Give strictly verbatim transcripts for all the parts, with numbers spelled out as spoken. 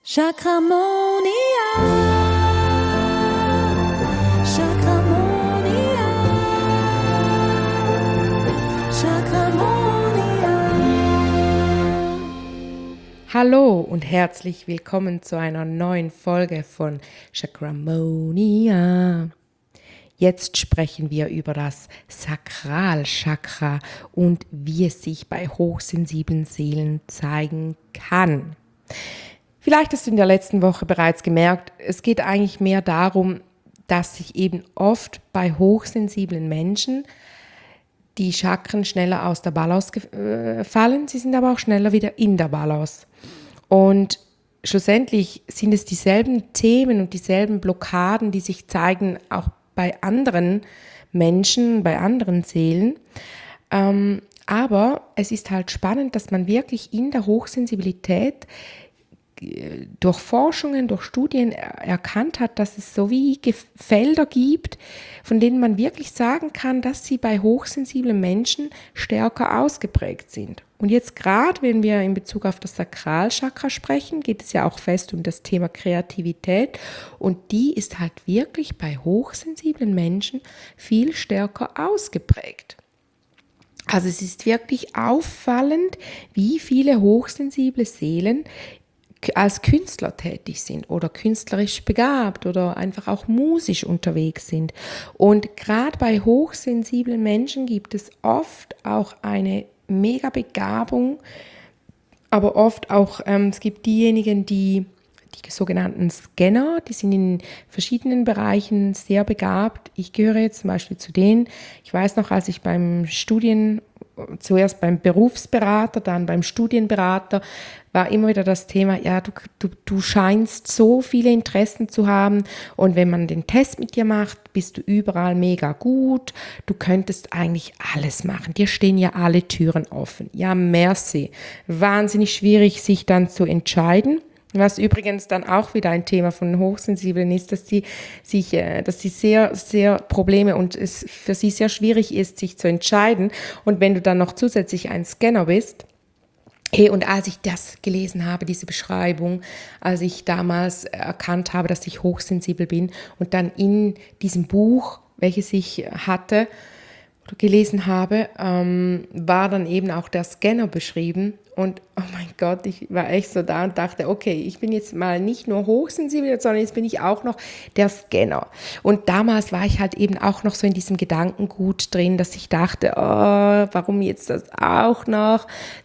Chakramonia, Chakramonia, Chakramonia. Hallo und herzlich willkommen zu einer neuen Folge von Chakramonia. Jetzt sprechen wir über das Sakralchakra und wie es sich bei hochsensiblen Seelen zeigen kann. Vielleicht hast du in der letzten Woche bereits gemerkt, es geht eigentlich mehr darum, dass sich eben oft bei hochsensiblen Menschen die Chakren schneller aus der Balance äh, fallen, sie sind aber auch schneller wieder in der Balance. Und schlussendlich sind es dieselben Themen und dieselben Blockaden, die sich zeigen, auch bei anderen Menschen, bei anderen Seelen. Ähm, aber es ist halt spannend, dass man wirklich in der Hochsensibilität durch Forschungen, durch Studien erkannt hat, dass es so wie Felder gibt, von denen man wirklich sagen kann, dass sie bei hochsensiblen Menschen stärker ausgeprägt sind. Und jetzt gerade, wenn wir in Bezug auf das Sakralchakra sprechen, geht es ja auch fest um das Thema Kreativität und die ist halt wirklich bei hochsensiblen Menschen viel stärker ausgeprägt. Also es ist wirklich auffallend, wie viele hochsensible Seelen als Künstler tätig sind oder künstlerisch begabt oder einfach auch musisch unterwegs sind. Und gerade bei hochsensiblen Menschen gibt es oft auch eine mega Begabung, aber oft auch, ähm, es gibt diejenigen, die die sogenannten Scanner, die sind in verschiedenen Bereichen sehr begabt. Ich gehöre jetzt zum Beispiel zu denen, ich weiß noch, als ich beim Studien, zuerst beim Berufsberater, dann beim Studienberater, war immer wieder das Thema, ja, du, du, du scheinst so viele Interessen zu haben und wenn man den Test mit dir macht, bist du überall mega gut, du könntest eigentlich alles machen, dir stehen ja alle Türen offen. Ja, merci. Wahnsinnig schwierig, sich dann zu entscheiden. Was übrigens dann auch wieder ein Thema von Hochsensiblen ist, dass sie sich, dass sie sehr, sehr Probleme und es für sie sehr schwierig ist, sich zu entscheiden. Und wenn du dann noch zusätzlich ein Scanner bist, hey, und als ich das gelesen habe, diese Beschreibung, als ich damals erkannt habe, dass ich hochsensibel bin und dann in diesem Buch, welches ich hatte oder gelesen habe, ähm, war dann eben auch der Scanner beschrieben. Und oh mein Gott, ich war echt so da und dachte, okay, ich bin jetzt mal nicht nur hochsensibel, sondern jetzt bin ich auch noch der Scanner. Und damals war ich halt eben auch noch so in diesem Gedankengut drin, dass ich dachte, oh, warum jetzt das auch noch?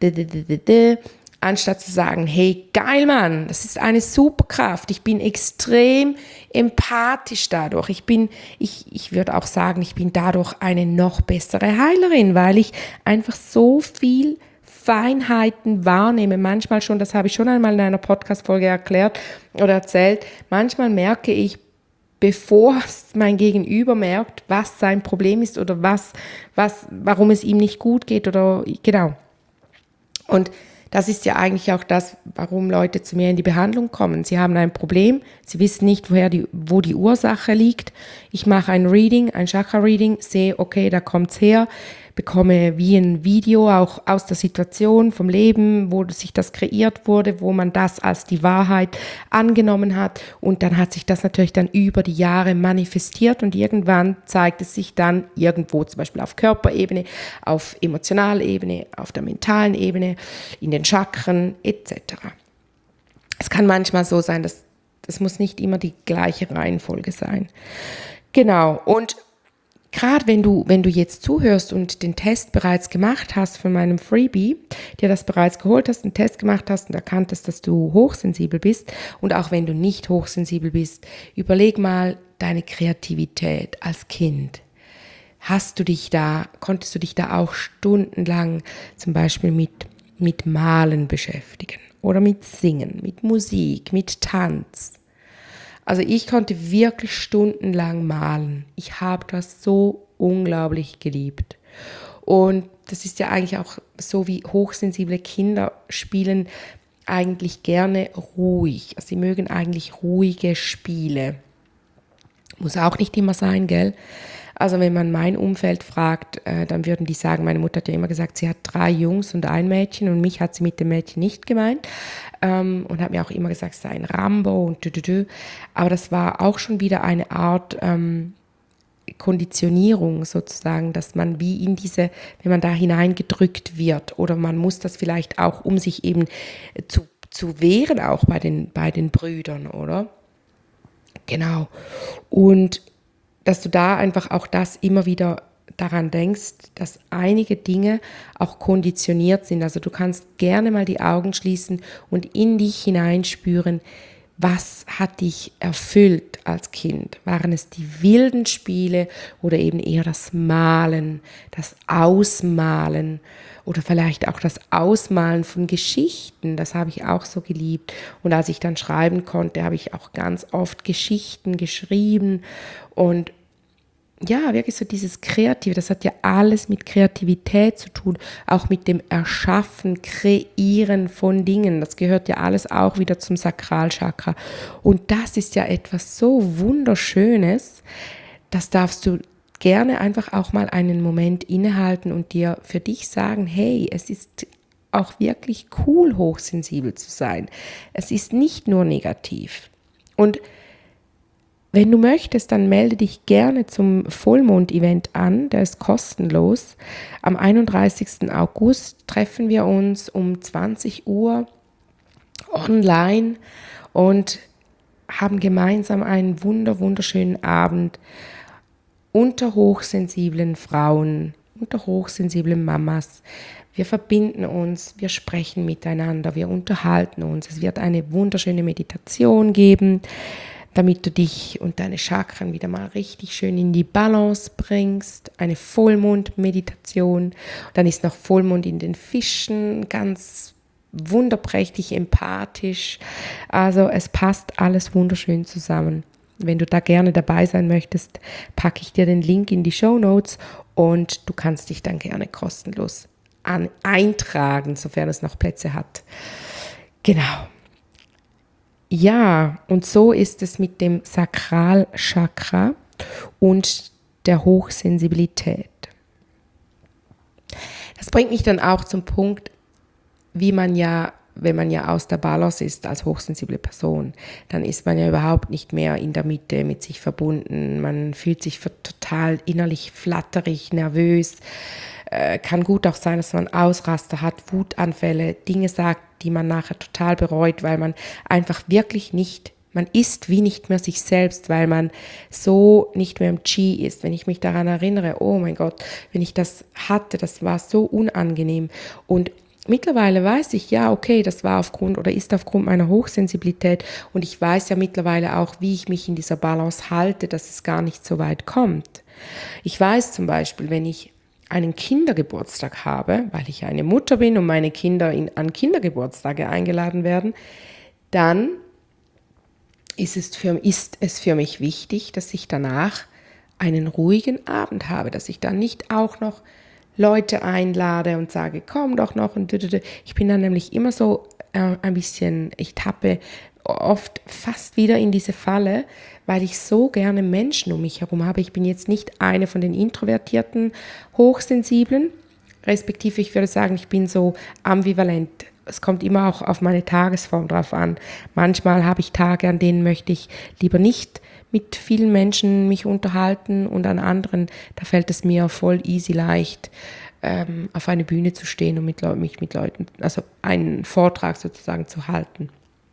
Anstatt zu sagen, hey, geil Mann, das ist eine Superkraft, ich bin extrem empathisch dadurch. Ich bin, ich, ich würde auch sagen, ich bin dadurch eine noch bessere Heilerin, weil ich einfach so viel Feinheiten wahrnehme, manchmal schon, das habe ich schon einmal in einer Podcast-Folge erklärt oder erzählt, manchmal merke ich, bevor mein Gegenüber merkt, was sein Problem ist oder was, was, warum es ihm nicht gut geht oder genau. Und das ist ja eigentlich auch das, warum Leute zu mir in die Behandlung kommen. Sie haben ein Problem, sie wissen nicht, woher die, wo die Ursache liegt. Ich mache ein Reading, ein Chakra-Reading, sehe, okay, da kommt's her, bekomme wie ein Video auch aus der Situation vom Leben, wo sich das kreiert wurde, wo man das als die Wahrheit angenommen hat und dann hat sich das natürlich dann über die Jahre manifestiert und irgendwann zeigt es sich dann irgendwo, zum Beispiel auf Körperebene, auf Emotionalebene, auf der mentalen Ebene, in den Chakren et cetera. Es kann manchmal so sein, dass das muss nicht immer die gleiche Reihenfolge sein. Genau, und gerade wenn du, wenn du jetzt zuhörst und den Test bereits gemacht hast von meinem Freebie, dir das bereits geholt hast, einen Test gemacht hast und erkannt hast, dass du hochsensibel bist und auch wenn du nicht hochsensibel bist, überleg mal deine Kreativität als Kind. Hast du dich da, konntest du dich da auch stundenlang zum Beispiel mit, mit Malen beschäftigen oder mit Singen, mit Musik, mit Tanz? Also ich konnte wirklich stundenlang malen. Ich habe das so unglaublich geliebt. Und das ist ja eigentlich auch so, wie hochsensible Kinder spielen eigentlich gerne ruhig. Also sie mögen eigentlich ruhige Spiele. Muss auch nicht immer sein, gell? Also wenn man mein Umfeld fragt, äh, dann würden die sagen, meine Mutter hat ja immer gesagt, sie hat drei Jungs und ein Mädchen und mich hat sie mit dem Mädchen nicht gemeint ähm, und hat mir auch immer gesagt, es sei ein Rambo und dü, dü, dü. Aber das war auch schon wieder eine Art ähm, Konditionierung sozusagen, dass man wie in diese, wenn man da hineingedrückt wird oder man muss das vielleicht auch, um sich eben zu, zu wehren, auch bei den, bei den Brüdern, oder? Genau. Und dass du da einfach auch das immer wieder daran denkst, dass einige Dinge auch konditioniert sind. Also du kannst gerne mal die Augen schließen und in dich hineinspüren, was hat dich erfüllt als Kind? Waren es die wilden Spiele oder eben eher das Malen, das Ausmalen oder vielleicht auch das Ausmalen von Geschichten? Das habe ich auch so geliebt. Und als ich dann schreiben konnte, habe ich auch ganz oft Geschichten geschrieben und ja, wirklich so dieses Kreative, das hat ja alles mit Kreativität zu tun, auch mit dem Erschaffen, Kreieren von Dingen. Das gehört ja alles auch wieder zum Sakralchakra. Und das ist ja etwas so Wunderschönes, das darfst du gerne einfach auch mal einen Moment innehalten und dir für dich sagen, hey, es ist auch wirklich cool, hochsensibel zu sein. Es ist nicht nur negativ. Und wenn du möchtest, dann melde dich gerne zum Vollmond-Event an, der ist kostenlos. Am einunddreißigsten August treffen wir uns um zwanzig Uhr online und haben gemeinsam einen wunder, wunderschönen Abend unter hochsensiblen Frauen, unter hochsensiblen Mamas. Wir verbinden uns, wir sprechen miteinander, wir unterhalten uns. Es wird eine wunderschöne Meditation geben, damit du dich und deine Chakren wieder mal richtig schön in die Balance bringst. Eine Vollmond-Meditation. Dann ist noch Vollmond in den Fischen, ganz wunderprächtig, empathisch. Also es passt alles wunderschön zusammen. Wenn du da gerne dabei sein möchtest, packe ich dir den Link in die Shownotes und du kannst dich dann gerne kostenlos an, eintragen, sofern es noch Plätze hat. Genau. Ja, und so ist es mit dem Sakralchakra und der Hochsensibilität. Das bringt mich dann auch zum Punkt, wie man ja, wenn man ja aus der Balance ist als hochsensible Person, dann ist man ja überhaupt nicht mehr in der Mitte mit sich verbunden. Man fühlt sich total innerlich flatterig, nervös. Äh, kann gut auch sein, dass man Ausraster hat, Wutanfälle, Dinge sagt, die man nachher total bereut, weil man einfach wirklich nicht, man ist wie nicht mehr sich selbst, weil man so nicht mehr im Qi ist. Wenn ich mich daran erinnere, oh mein Gott, wenn ich das hatte, das war so unangenehm. Und mittlerweile weiß ich, ja, okay, das war aufgrund oder ist aufgrund meiner Hochsensibilität und ich weiß ja mittlerweile auch, wie ich mich in dieser Balance halte, dass es gar nicht so weit kommt. Ich weiß zum Beispiel, wenn ich einen Kindergeburtstag habe, weil ich eine Mutter bin und meine Kinder in, an Kindergeburtstage eingeladen werden, dann ist es, für, ist es für mich wichtig, dass ich danach einen ruhigen Abend habe, dass ich dann nicht auch noch Leute einlade und sage, komm doch noch und ich bin dann nämlich immer so äh, ein bisschen, ich tappe oft fast wieder in diese Falle, weil ich so gerne Menschen um mich herum habe. Ich bin jetzt nicht eine von den introvertierten Hochsensiblen, respektive ich würde sagen, ich bin so ambivalent. Es kommt immer auch auf meine Tagesform drauf an. Manchmal habe ich Tage, an denen möchte ich lieber nicht mit vielen Menschen mich unterhalten und an anderen, da fällt es mir voll easy leicht, ähm, auf eine Bühne zu stehen und mit, mich mit Leuten, also einen Vortrag sozusagen zu halten.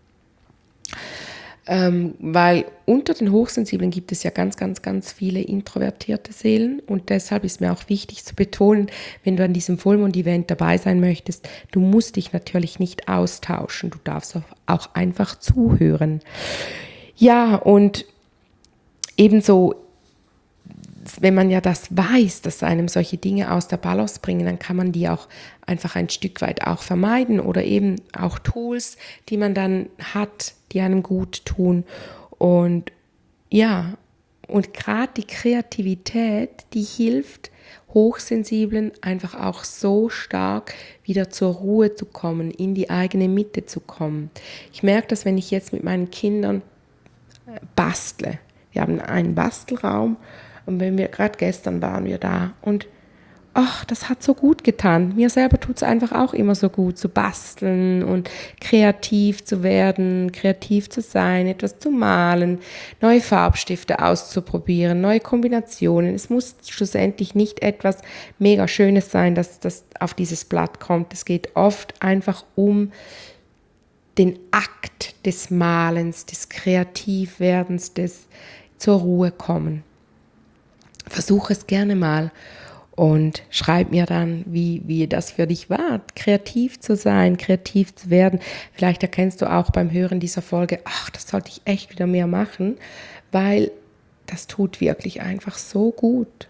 Ähm, weil unter den Hochsensiblen gibt es ja ganz, ganz, ganz viele introvertierte Seelen und deshalb ist mir auch wichtig zu betonen, wenn du an diesem Vollmond-Event dabei sein möchtest, du musst dich natürlich nicht austauschen, du darfst auch einfach zuhören. Ja, und ebenso, wenn man ja das weiß, dass einem solche Dinge aus der Balance bringen, dann kann man die auch einfach ein Stück weit auch vermeiden oder eben auch Tools, die man dann hat, die einem gut tun. Und ja, und gerade die Kreativität, die hilft Hochsensiblen einfach auch so stark wieder zur Ruhe zu kommen, in die eigene Mitte zu kommen. Ich merke das, wenn ich jetzt mit meinen Kindern bastle. Wir haben einen Bastelraum Und wenn wir, gerade gestern waren wir da und ach, das hat so gut getan. Mir selber tut es einfach auch immer so gut, zu basteln und kreativ zu werden, kreativ zu sein, etwas zu malen, neue Farbstifte auszuprobieren, neue Kombinationen. Es muss schlussendlich nicht etwas mega Schönes sein, dass das auf dieses Blatt kommt. Es geht oft einfach um den Akt des Malens, des Kreativwerdens, des zur Ruhe kommen. Versuch es gerne mal. Und schreib mir dann, wie, wie das für dich war, kreativ zu sein, kreativ zu werden. Vielleicht erkennst du auch beim Hören dieser Folge, ach, das sollte ich echt wieder mehr machen, weil das tut wirklich einfach so gut.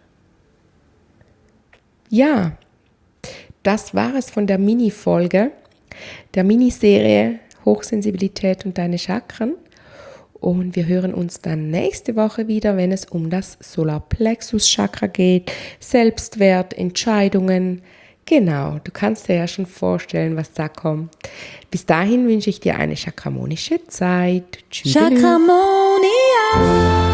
Ja, das war es von der Mini-Folge, der Miniserie Hochsensibilität und deine Chakren. Und wir hören uns dann nächste Woche wieder, wenn es um das Solarplexus-Chakra geht, Selbstwert, Entscheidungen. Genau, du kannst dir ja schon vorstellen, was da kommt. Bis dahin wünsche ich dir eine chakramonische Zeit. Tschüss. Chakramonia.